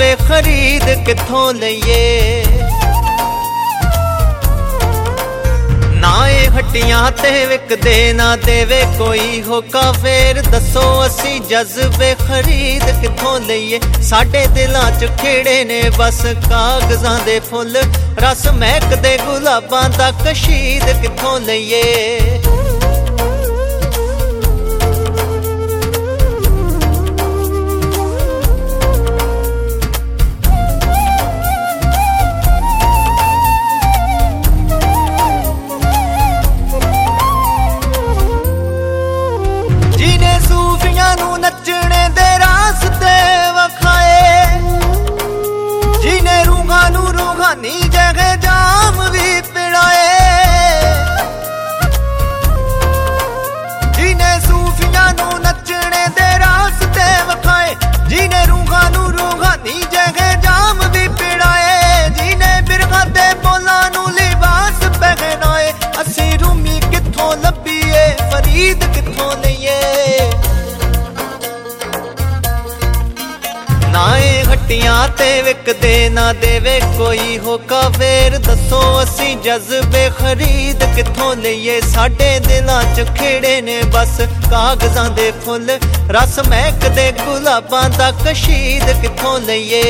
जज्बे खरीद किथों लईए। ना ये हट्टियां ते विकदे ना देवे कोई होका, फेर दसो असी जज्बे खरीद किथों लईए। साडे दिलां च खेड़े ने बस कागजां दे फुल, रस महकदे गुलाबां दा कशीद किथों लईए। नचने दे रास्ते वखाए, जिने रूहां नू रूहानी जगह जाम भी पिड़ाए। जिने सूफियां नू नचने दे रास्ते वखाए, जिने रूहां नू रूहानी जगह जाम भी पिड़ाए। जिने बिरहा दे बोलां नू लिबास पहनाए, असी रूमी किथों लभीए फरीद किथों लईए। ना ये हट्टियां ते विकदे ना देवे कोई होका, फेर दसो असी जज्बे खरीद किथों लईए। साडे दिलां च खेड़े ने बस कागजां दे फुल, रस महकदे गुलाबां दा कशीद किथों लईए।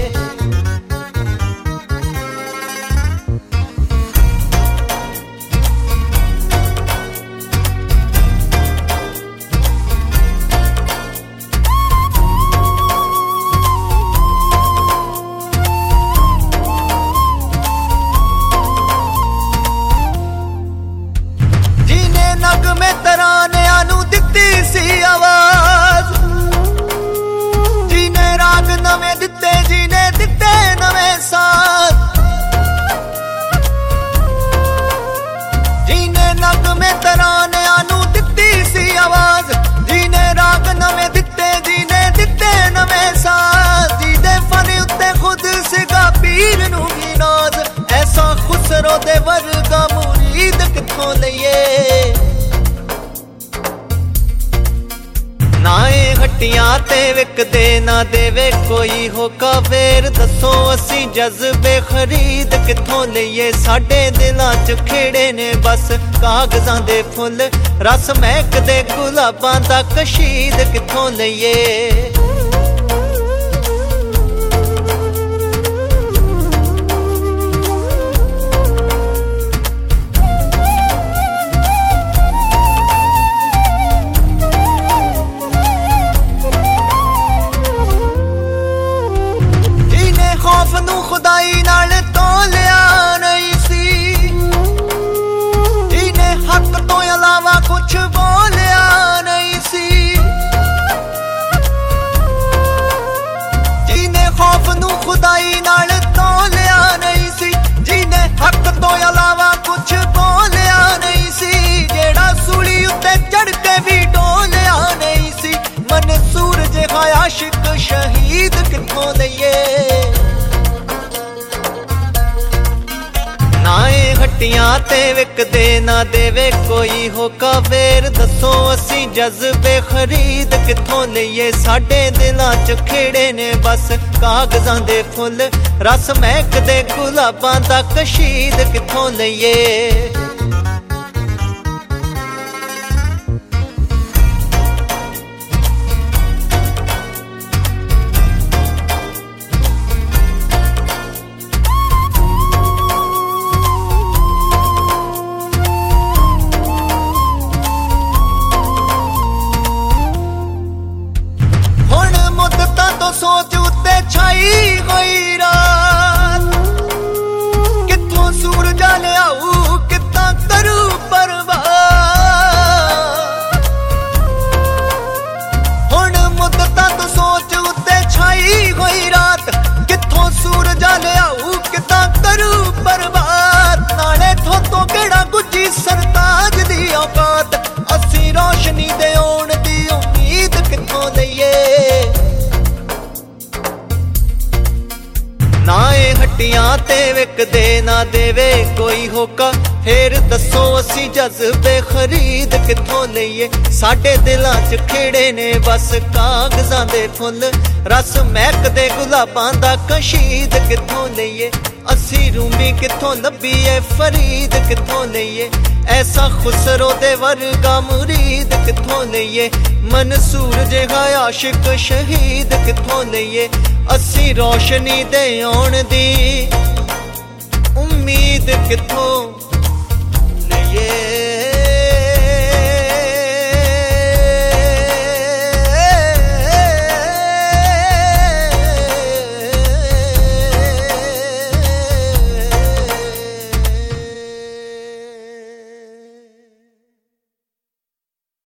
नगमे तरानियां नू दित्ती सी आवाज, जिने राग नवे दिते जिने दिते नवे साज। जिने नगमे तरानियां नू दित्ती सी आवाज, जिने राग नवे दिते जिने दिते नवे साज। जिदे फन उत्ते खुद सिगा पीर नू भी नाज, ऐसा खुसरो दे वर्गा मुरीद किथों लईए। ना ये हट्टियां ते विकदे ना देवे कोई होका, फेर दसो असी जज्बे खरीद किथों लईए। साडे दिलां च खेड़े ने बस कागजां दे फुल, रस महकदे गुलाबां दा कशीद किथों लईए। खौफ नू खुदाई नाल तोलिया नहीं सी, जिने हक तो अलावा कुछ बोलिया नहीं सी। जिने खौफ नू खुदाई नाल तोलिया नहीं सी, जिने हक तो अलावा कुछ बोलिया नहीं सी। जेड़ा सूली उत्ते चढ़ के भी डोलिया नहीं सी, मंसूर जिहा आशिक शहीद किथों लईए। ना ये हट्टियां ते विकदे ना देवे कोई होका, फेर दसो असी जज्बे खरीद किथों लईए। साडे दिलां च खेड़े ने बस कागजां दे फुल, रस महकदे गुलाबां दा कशीद किथों लईए। सोच उत्ते छाई होई रात, किथों सूरज लियाऊ कित्तां करू परवाह। हुण मुद्दतां तो सोच उत्ते छाई होई रात, किथों सूरज लियाऊ कित्तां करू परवाह। नाले थोतों केड़ा गुज्जी सरताज दी औकात, असी रोशनी दे आउण दी उम्मीद किथों लईए। ना ये हट्टियां ते विकदे ना देवे कोई होका, ਫੇਰ ਦੱਸੋ ਅਸੀਂ ਜਜ਼ਬੇ ਖਰੀਦ ਕਿੱਥੋਂ ਲਈਏ ਸਾਡੇ ਦਿਲਾਂ 'ਚ ਖੇੜੇ ਨੇ ਬਸ ਕਾਗਜ਼ਾਂ ਦੇ ਫੁੱਲ ਰਸ ਮਹਿਕਦੇ ਗੁਲਾਬਾਂ ਦਾ ਕਸ਼ੀਦ ਕਿੱਥੋਂ ਲਈਏ ਅਸੀਂ ਰੂਮੀ ਕਿੱਥੋਂ ਲੱਭੀਏ ਫਰੀਦ ਕਿੱਥੋਂ ਲਈਏ ਐਸਾ ਖੁਸਰੋ ਦੇ ਵਰਗਾ ਮੁਰੀਦ ਕਿੱਥੋਂ ਲਈਏ ਮਨਸੂਰ ਜਿਹਾ ਆਸ਼ਿਕ ਸ਼ਹੀਦ ਕਿੱਥੋਂ ਲਈਏ ਅਸੀਂ ਰੋਸ਼ਨੀ ਦੇ ਆਉਣ ਦੀ ਉਮੀਦ ਕਿੱਥੋਂ